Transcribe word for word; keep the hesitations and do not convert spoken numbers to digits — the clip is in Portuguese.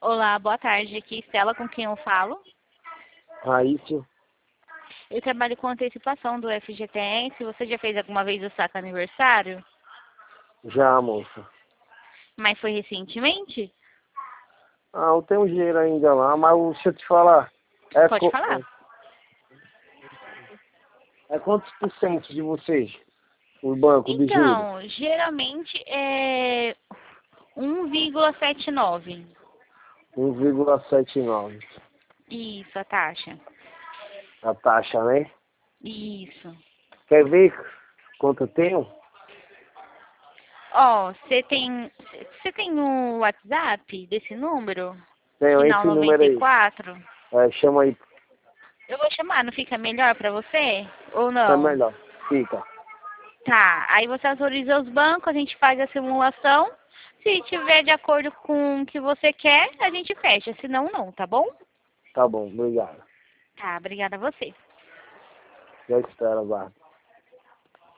Olá, boa tarde. Aqui é Estela, com quem eu falo. Raíssa, Eu trabalho com antecipação do F G T S. Você já fez alguma vez o saque aniversário? já, moça. Mas foi recentemente? Ah, eu tenho dinheiro ainda lá, mas deixa eu te falar. É, Pode co- falar. é quantos por cento de vocês? O banco de juros? Então, geralmente é um vírgula setenta e nove. um vírgula setenta e nove. Isso, a taxa. A taxa, né? Isso. Quer ver quanto eu tenho? Ó, você tem, você tem o WhatsApp desse número? Tenho Final esse número noventa e aí. quatro? É, chama aí. Eu vou chamar, não fica melhor pra você? Ou Tá não? melhor. Fica. Tá, aí você autoriza os bancos, a gente faz a simulação. Se tiver de acordo com o que você quer, a gente fecha. Se não, não, tá bom? Tá bom, obrigado. Tá, obrigada a você. Já espero, guarda.